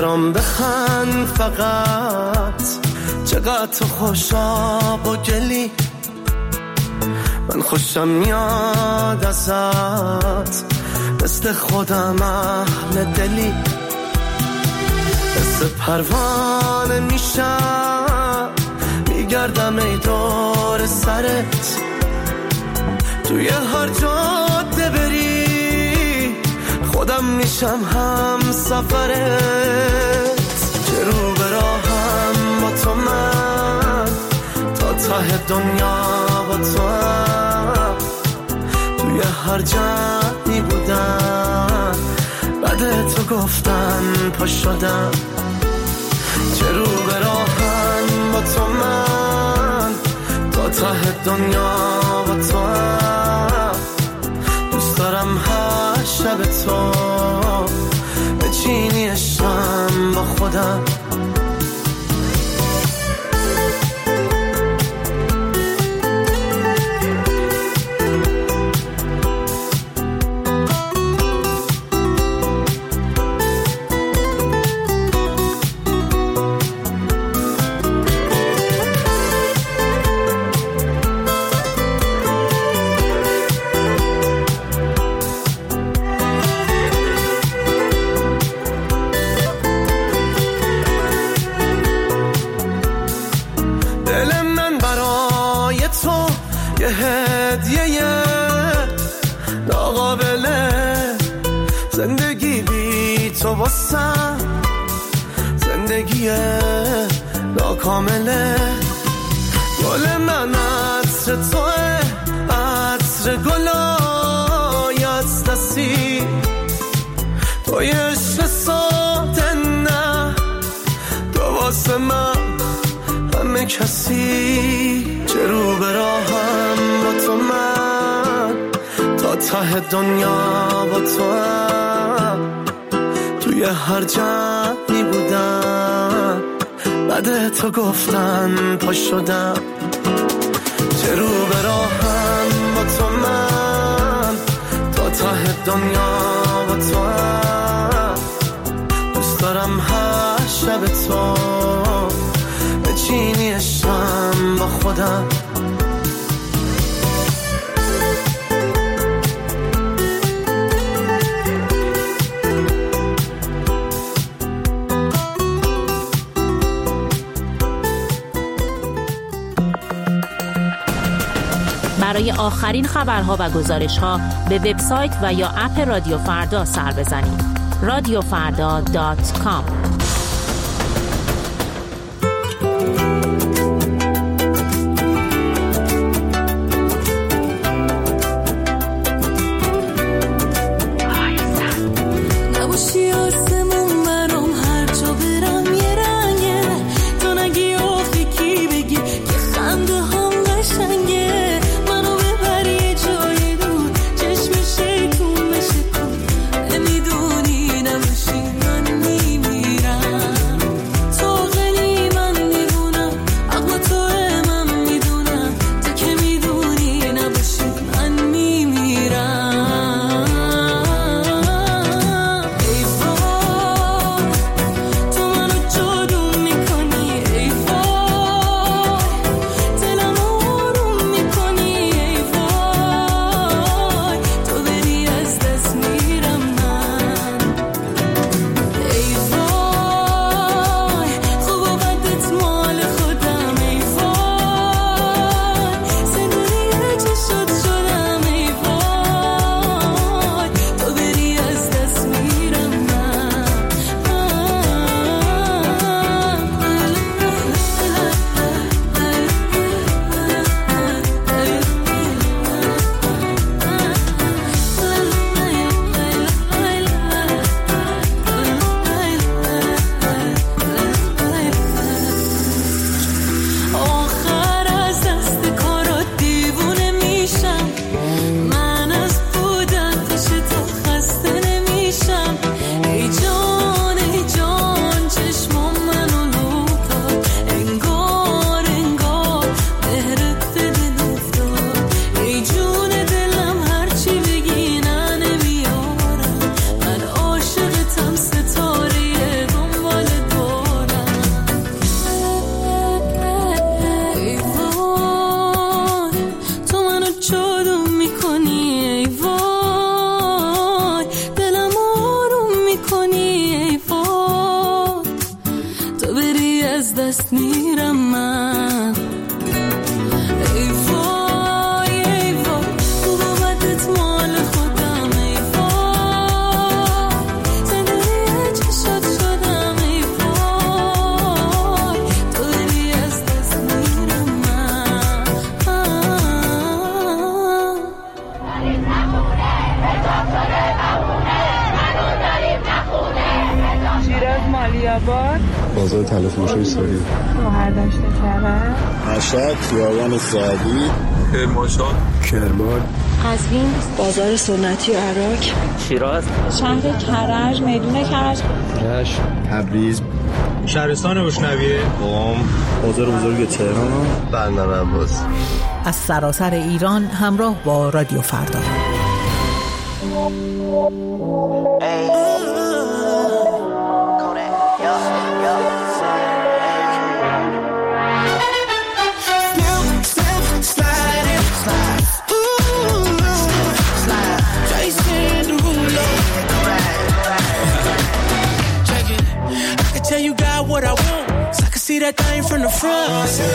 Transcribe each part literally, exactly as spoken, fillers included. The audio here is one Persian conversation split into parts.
برام بخند فقط، چقدر تو خوشاب و گلی، من خوشم میاد ازت، مثل خودم اهل دلی، مثل پروانه میشم میگردم ای دور سرت، توی هر جاده بری خودم میشم هم سفرت، که رو به راهم با تو من، تا ته دنیا با تو هم، توی هر جمعی بودم بعد تو گفتن پا شدم، که رو به راهم با تو من، تا ته دنیا با تو هم، دوست دارم هر شب تو بچینی عشقم با خودم. زندگی بی تو واسم زندگی ناکامله، گل من عطر توه، عطر گلای از دستی، توی عشق ساده نه، تو واسه من همه کسی، چه رو به راهم با تو من، تا ته دنیا با تو هم، توی هر جمعی بودم بعد تو گفتن پا شدم، چه رو به راهم با تو من، تا ته دنیا با تو هم، دوست دارم هر شب تو بچینی عشقم با خودم. برای آخرین خبرها و گزارش‌ها به وبسایت و یا اپ رادیو فردا سر بزنید. رادیو فردا دات کام. نمیدونی نمیشی من میمیرم. دست میرم من. ای وای ای وای خوب آمدت مال خودم. ای وای زندگی چشات شدم. ای وای تو داری از دست میرم من. داریم نخونه حساب شده نمونه منو داریم نخونه. شیراز مالیاباد بازار تلفروشی ساری شوهر داشته کرد. مشهد خیابان سعدی کرمانشاه کرمان قزوین بازار سنتی عراق. شیراز شهر کرج میدون کرج. رشت تبریز شهرستان بشنویه قم بازار بزرگ تهران بندر عباس. از سراسر ایران همراه با رادیو فردا. What I want, so I can see that thing from the front.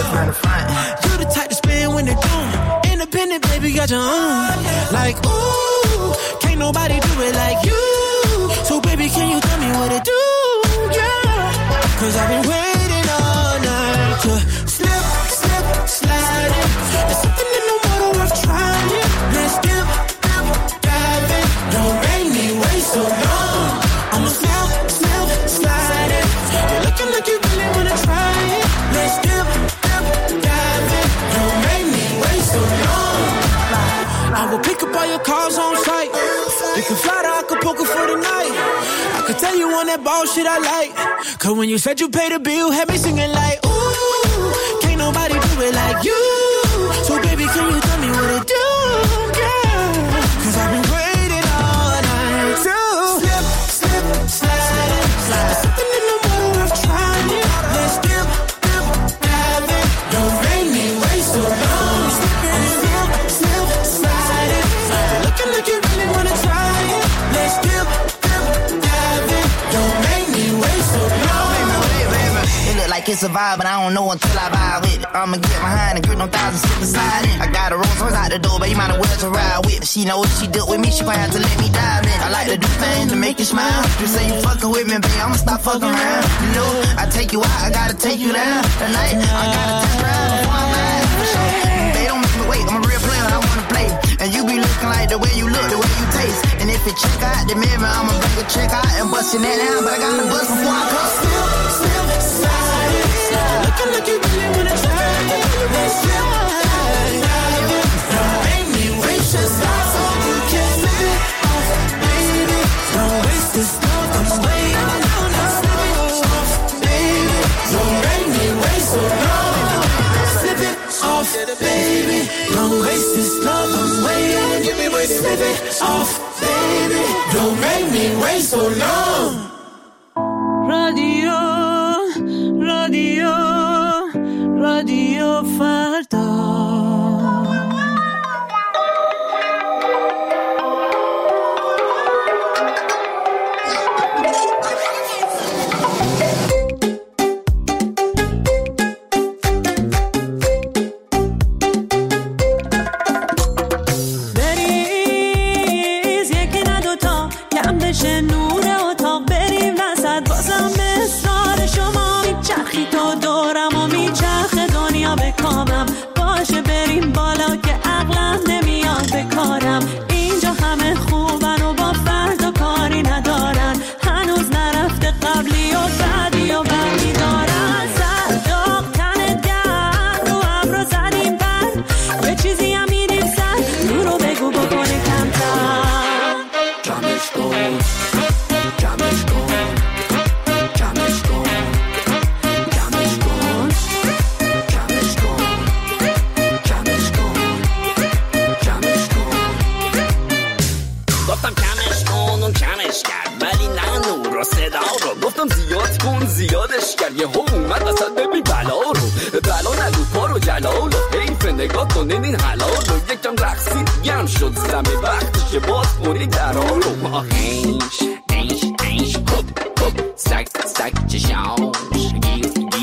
You the type to spin when they're doing. Independent, baby, got your own. Like, ooh, can't nobody do it like you. So, baby, can you tell me what to do? Yeah, cause I've been waiting all night to slip, slip, slide it. There's something in the water worth trying. Let's dip, dip, dive in. Don't make me wait so long. I'ma slip, slip, slide it. You're looking like you really wanna try it. Let's dip, dip, dive in. Don't make me wait so long. I will pick up all your calls on site. We can fly to Acapulco for the night. I could tell you on that ball shit I like. Cause when you said you paid the bill, had me singing like, ooh, can't nobody do it like you. So baby, can you tell me what to do? Yeah, cause I've been waiting all night to slip, slip, slide, slide. There's something in the water worth trying. Let's dip, dip, dive in. Don't make me wait so long. Slip, slip, slide it. You're looking like you really wanna try it. Let's dip, dip, dive in. Don't make me wait so long. It look like it's a vibe, but I don't know until I vibe with it. I'ma get behind and grip no thousand sit beside it. I got a Rolls Royce out the door, but you might as well to ride with. She know if she dealt with me, she gon' have to let me dive in. I like to do things to make you smile. You say you fucking with me, babe, I'ma stop fucking around. You know, I take you out, I gotta take you down. Tonight, I gotta test drive before I'm mad. For sure. They don't make me wait, I'm a real player, I wanna play. And you be looking like the way you look, the way you taste. And if it check out the mirror, I'ma bring a check out and bust your net down. But I gotta bust before I come. Slip, slip, slide it. Looking like you really wanna try it. Let's slide, dive in. Don't make me wait, just stop so you can slip it off, baby. Don't waste this love, I'm waiting. Slip it off, baby. Don't make me wait so long. Slip it off, baby. Don't waste this love, I'm waiting. Slip it off, baby. Don't make me wait so long. رادیو رادیو رادیو فردا.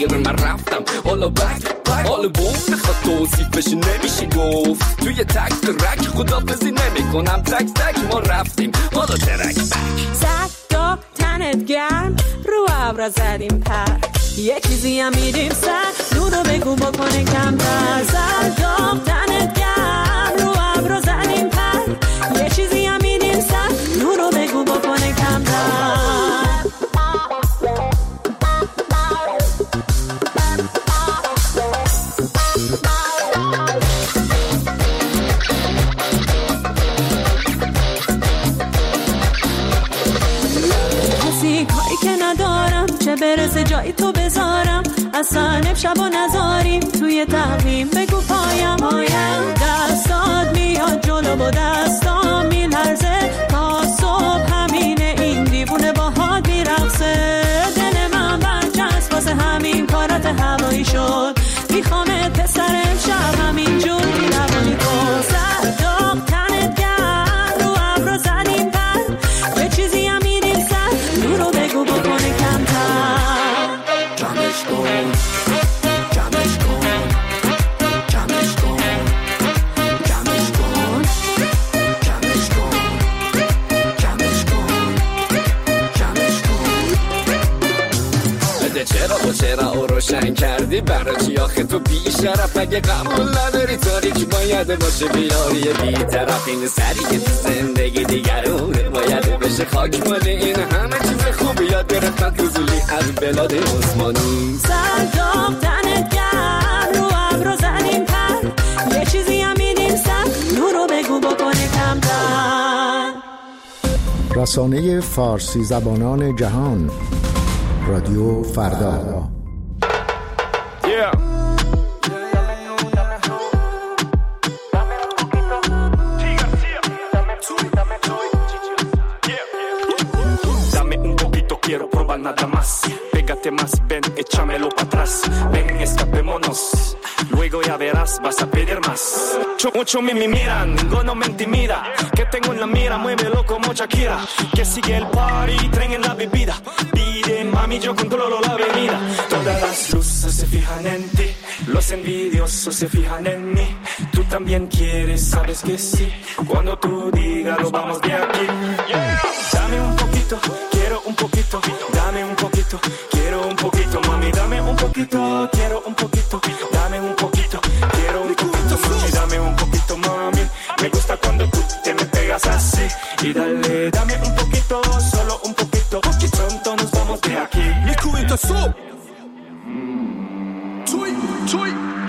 دیگه من رفتم حالا بک حالا بوم بخواد توصیفش نمیشه گفت توی تک ترک خدافزی نمی کنم تک تک ما رفتیم حالا ترک بک زد داغ تنت گرم رو ابرا زدیم پر یه چیزی هم میدیم سر نورو بگو بکنه کمتر زد داغ تنت گرم رو ابرا زدیم پر یه چیزی هم میدیم سر نورو بگو بکنه کمتر چه برسه جایی تو بذارم اصلا امشب و نذاریم توی تقویم بگو پایم پایم دستات میاد جلو با دستام میلرزه تا صبح همینه این دیوونه باهات میرقصه دل من برچسب واسه همین کارات هوایی شد میخوامت پسر امشب همین جور میروانی تو سر داغ تنت گرم رو ابرا زدیم پر یه چیزی هم میدیم سر نورو بگو بکنه کمتر جمعش کن جمعش کن جمعش کن جمعش کن جمعش کن جمعش کن جمعش کن بده چرا و چرا او روشن کردی برای چی آخه تو بی شرف اگه قبول نداری تاریک باید باشه بیاری بی طرف این سری که تو زندگی دیگرونه باید بشه خاک ماله این همه چیز خوبی یاد گرفتن تو زولی از بلاد عثمانی سر داغ تنت گرم رو ابرا زدیم پر یه چیزی هم میدیم سر نورو بگو بکنه کمتر رسانه فارسی زبانان جهان رادیو فردا yeah. Quiero probar nada más. Pégate más, ven, échamelo para atrás. Ven, escapémonos. Luego ya verás, vas a pedir más. Mucho me miran, ninguno me intimida. Que tengo en la mira, muévelo como Shakira. Que sigue el party, tren en la bebida. Pide, mami, yo controlo la avenida. Todas las luces se fijan en ti. Los envidiosos se fijan en mí. Tú también quieres, sabes que sí. Cuando tú digas, lo vamos de aquí. Yeah. Dame un poquito, quiero un poquito. Dame un poquito, quiero un poquito. Mami, dame un poquito, quiero un poquito. Dame un poquito, quiero un poquito. Mami, dame un poquito, mami. Me gusta cuando tú te me pegas así. Y dale, dame un poquito, solo un poquito. Y pronto nos vamos de aquí. Mi cubito sub. Chuy, chuy.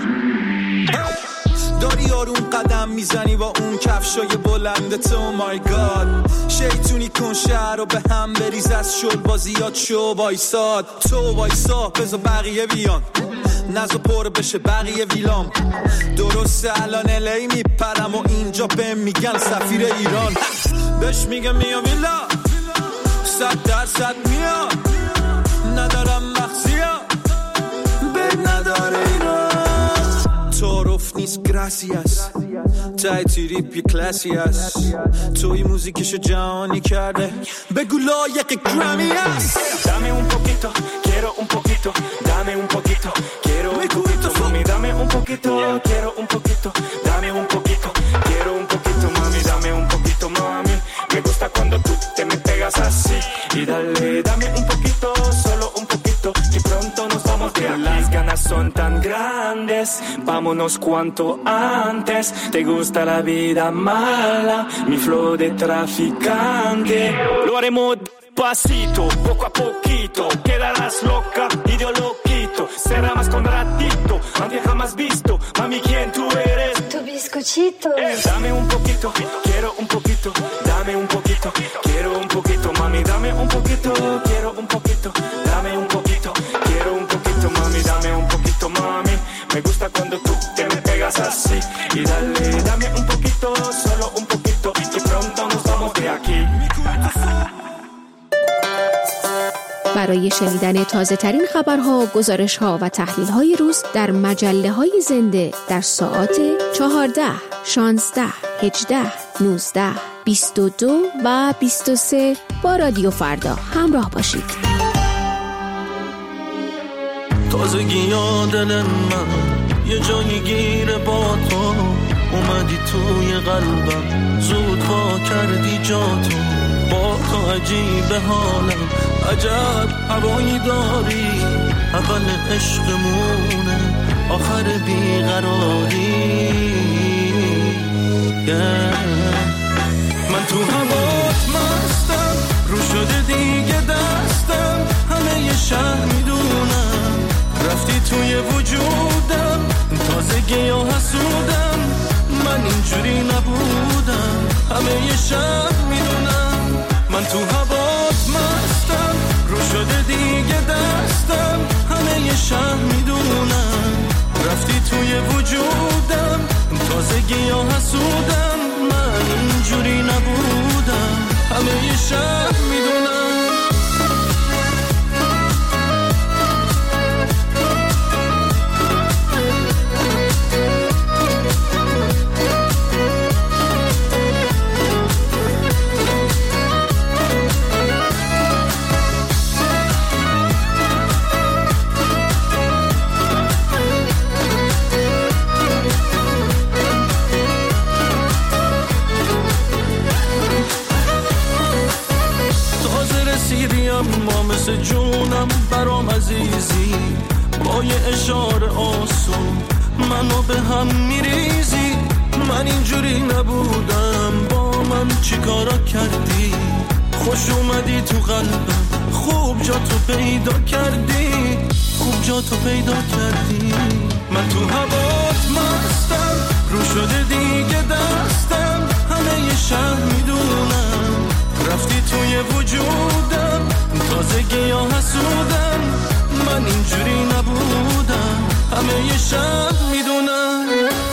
داری آروم قدم میزنی با اون کفشای بلندت oh my god شیطونی کن شهر رو به هم بریز از شل بازیات شو وایساد تو وایسا بذار بقیه بیان نزو پر بشه بقیه ویلام درسته الان الی میپرم و اینجا بهم میگن سفیر ایران بهش میگه میام ویلا صد درصد میام ندارم مخزیا بد نداره ایران تعارف نیست گراسیاس تای تریپ یه کلاسی هست توی موزیکشو جهانی کرده بگو لایق گرامی هست Dame un poquito, quiero un poquito Dame un poquito, quiero un poquito Mami, dame un poquito, quiero un poquito Dame un poquito, quiero un poquito Mami, dame un poquito, mami Me gusta cuando tú te me pegas así Y dale, dame un poquito, solo un poquito Y pronto nos vamos de aquí Las ganas son tan grandes Vámonos cuanto antes Te gusta la vida mala Mi flow de traficante Lo haremos despacito Poco a poquito Quedarás loca y yo lo quito Será más con ratito Nadie jamás visto Mami, ¿quién tú eres? Tu bizcochito eh, Dame un poquito Quiero un poquito Dame un poquito Quiero un poquito Mami, dame un poquito Quiero un poquito Dame un poquito Quiero un poquito Mami, dame un poquito, mami Me gusta cuando tú te me pegas así Y dale, dame un poquito Solo un poquito Y pronto nos vamos de aquí برای شنیدن تازه ترین خبرها، گزارش‌ها و تحلیل‌های روز در مجله‌های زنده در ساعات چهارده، شانزده، هجده، نوزده، بیست و دو و بیست و سه با رادیو فردا همراه باشید. تازگی یا دل من یه جایی گیره با تو، اومدی توی قلبم زود وا کردی جاتو، با تو عجیب حالم، عجب هوایی داری، اول عشقمونه آخر بیقراری. yeah. من تو هوات مستم، رو شده دیگه دستم، همه یه شهر میدونم، رفتی توی وجودم، تازگی یا حسودم، من اینجوری نبودم، همه یه شهر میدونم. من تو هوات مستم، رو شده دیگه دستم، همه یه شهر میدونم، رفتی توی وجودم، تازگی یا حسودم، من اینجوری نبودم، همه یه شهر میدونم. ما مثل جونم برام عزیزی، با یه اشاره آسون منو به هم میریزی، من اینجوری نبودم، با من چی کارا کردی، خوش اومدی تو قلبم، خوب جا تو پیدا کردی، خوب جا تو پیدا کردی. من تو هوات مستم، رو شده دیگه دستم، همه یه شهر میدونم، رفتی توی وجودم، تازگی یا حسودم، من اینجوری نبودم، همه یه شب میدونم.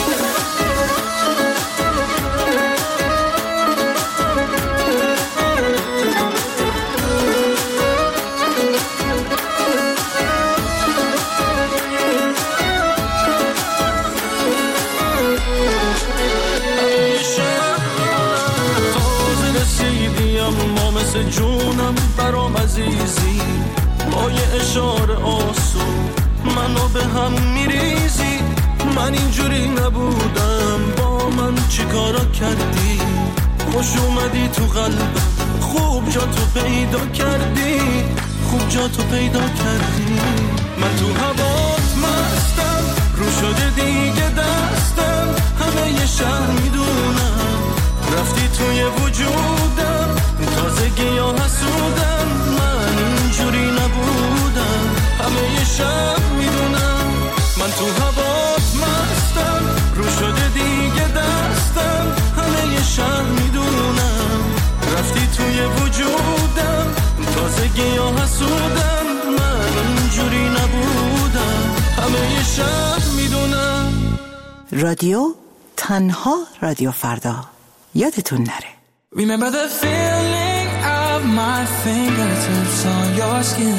ما مثل جونم برام عزیزی، با یه اشاره آسون منو به هم میریزی، من اینجوری نبودم، با من چی کارا کردی، خوش اومدی تو قلبم، خوب جا تو پیدا کردی، خوب جا تو پیدا کردی. من تو هوات مستم، رو شده دیگه دستم، همه یه شهر میدونم، رفتی توی وجودم، تازگی یا حسودم، من اینجوری نبودم، همه یه شب میدونم. من تو هوات مستم، رو شده دیگه دستم، همه یه شب میدونم، رفتی توی وجودم، تازگی یا حسودم، من اینجوری نبودم، همه یه شب میدونم. رادیو تنها رادیو فردا، یادتون نره. Remember the feeling of my fingertips on your skin,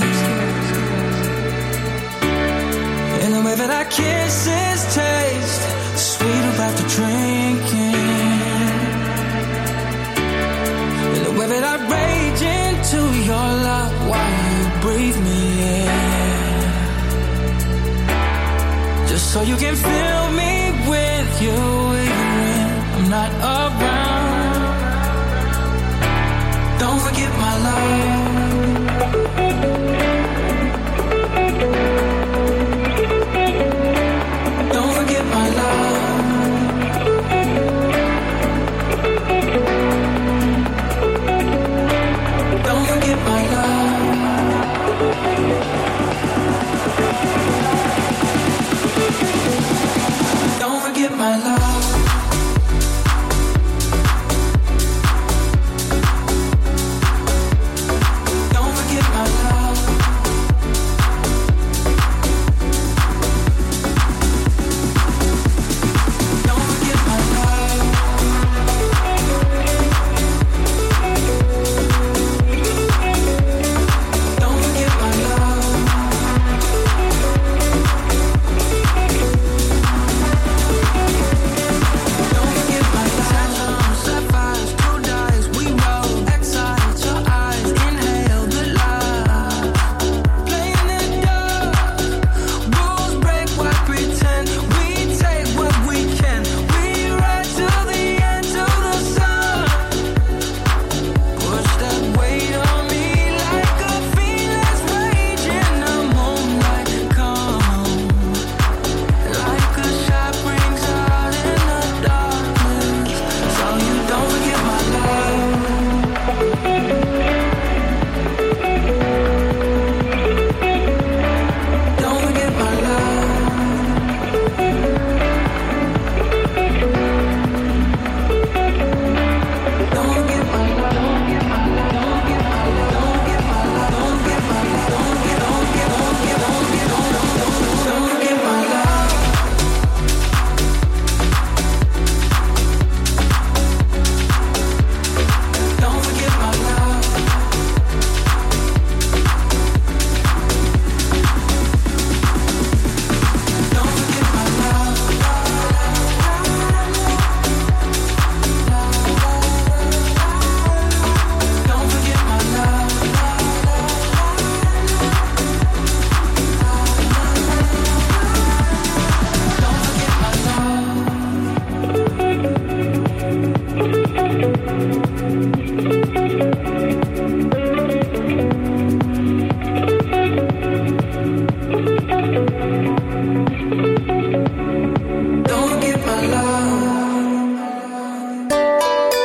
and the way that our kisses taste sweet about the drinking, and the way that I rage into your love while you breathe me in, just so you can fill me with you even when I'm not around. Don't forget my love. Don't forget my love. Don't forget my love. Don't forget my love.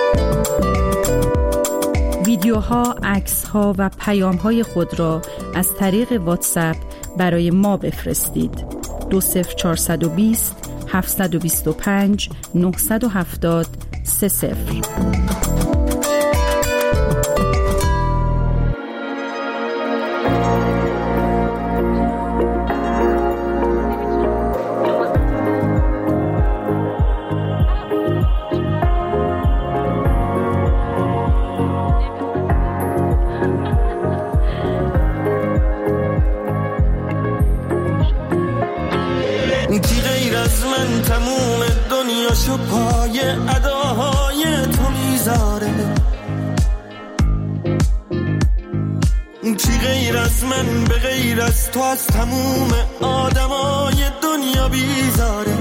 ویدیوها، عکس‌ها و پیام‌های خود را از طریق واتساپ برای ما بفرستید. دو صفر چهارصد و بیست هفتصد و بیست و پنج نهصد و هفتاد سه صفر. پاشو پای اداهای تو میذاره، کی غیر از من به غیر از تو از تموم آدمای دنیا بیزاره.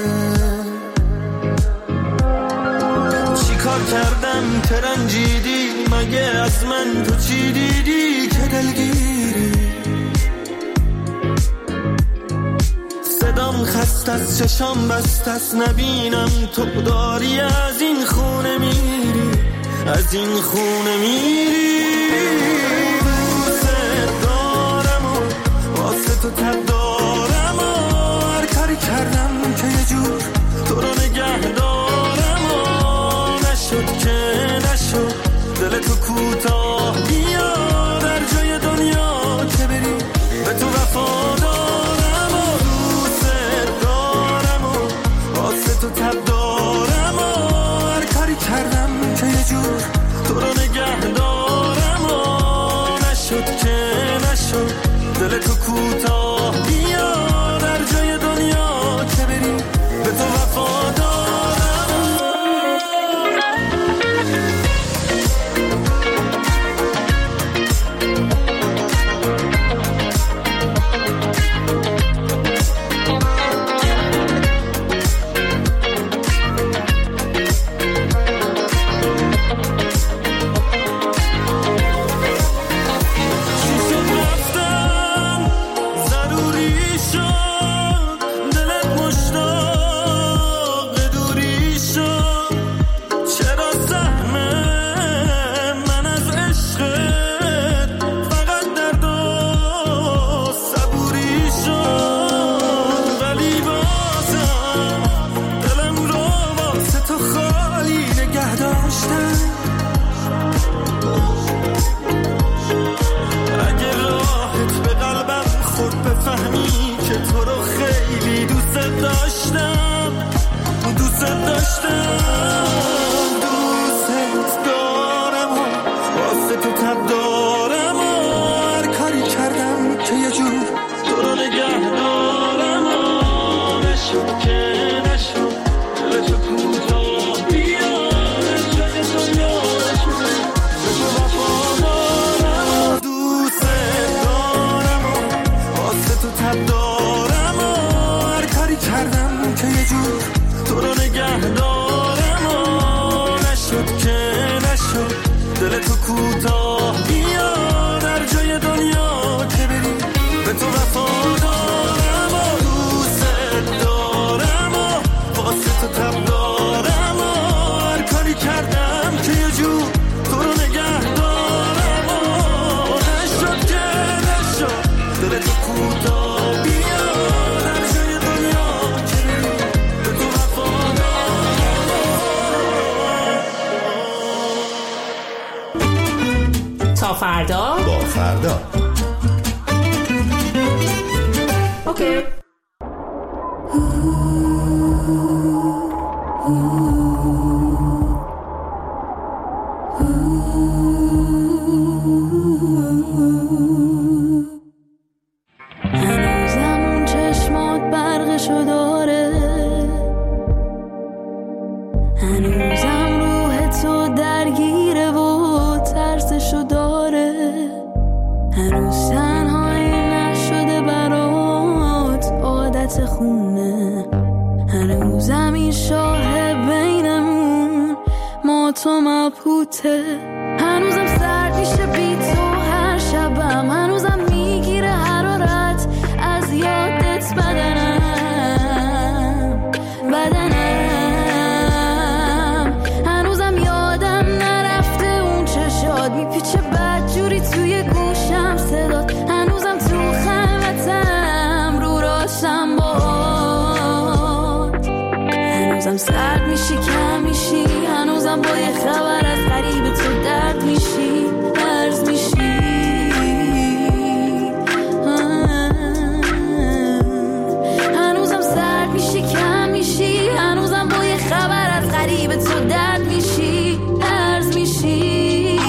چی کار کردم که رنجیدی، مگه از من تو چی دیدی که دلگیری؟ صدام خست از چشام بست از نبینم تو داری از این خونه میری، از این خونه میری. دوست دارم و واسه تو تب دارم و هر کاری کردم که یه جور تو رو نگه دارم و نشد که نشد دل تو کوتاه بیا در جای دنیا که بری به تو وفا دارم و دوست دارم و واسه تو تب دارم و هر کاری کردم که یه جور تو رو نگه دارم و نشد که نشد دل تو کوتاه بیا در جای دنیا که بری به تو وفا دارم. تا فردا با فردا. اوکی. هنوزم اون چشمات برقشو داره، هنوزم روح تو درگیره و ترسشو داره، هنوز تنهایی نشده برات عادت خونه، هنوزم این شاه بینمون ما تو مبهوته، هنوزم سرد میشه بی تو هر شبم، هنوزم میگیره حرارت از یادت بدنم بدنم، هنوزم یادم هنوزم سرد میشی کم میشی، هنوزم با یه خبر از قریب تو درد میشی، درز میشی. هنوزم سرد میشی کم میشی، هنوزم با یه خبر از قریب تو درد میشی، درز میشی.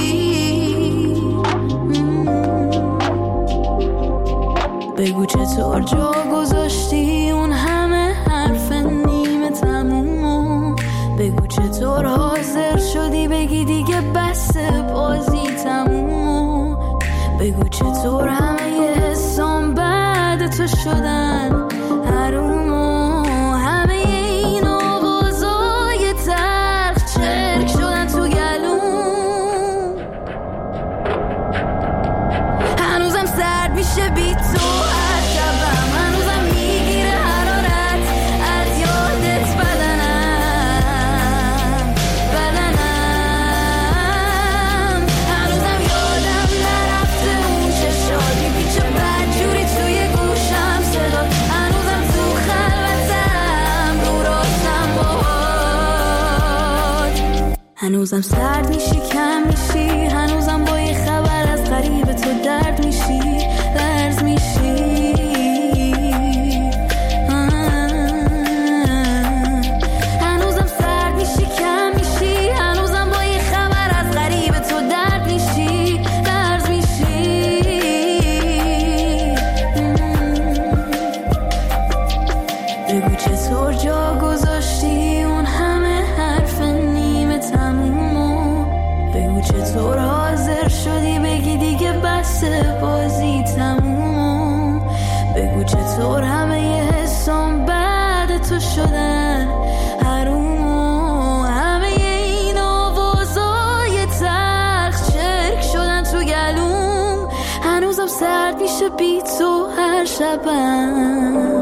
بگو چطور جا گذاشتی اون همه حرف نیمه تمومو، بگو چطور حاضر شدی بگی دیگه بس بازی تمومو، بگو چطور همه حسام بعد تو شدن حرومو، همه این آوازای تلخ چرک شدن تو گلوم. هنوزم سرد میشه بی تو هر شبم، هنوزم میگیره حرارت از یادت بدنم بدنم. هنوزم یادم نرفته اون چشات میپیچه بدجوری توی گوشم صدا، هنوزم تو خلوتم رو راستم باهات. هنوزم سرد میشی کم میشی، هنوزم با یه خبر از قریب تو درد میشی، درز میشی. هنوزم سرد میشی کم میشی، هنوزم با یه خبر از قریب تو درد میشی، درز میشی. بگو چطور جا گذاشتی اون همه حرف نیمه تمومو، بگو چطور حاضر شدی بگی دیگه بس بازی تمومو، بگو چطور همه یه حسام بعد تو شدن حرومو، همه این آوازای تلخ چرک شدن تو گلوم. هنوزم سرد میشه بی تو هر شبم.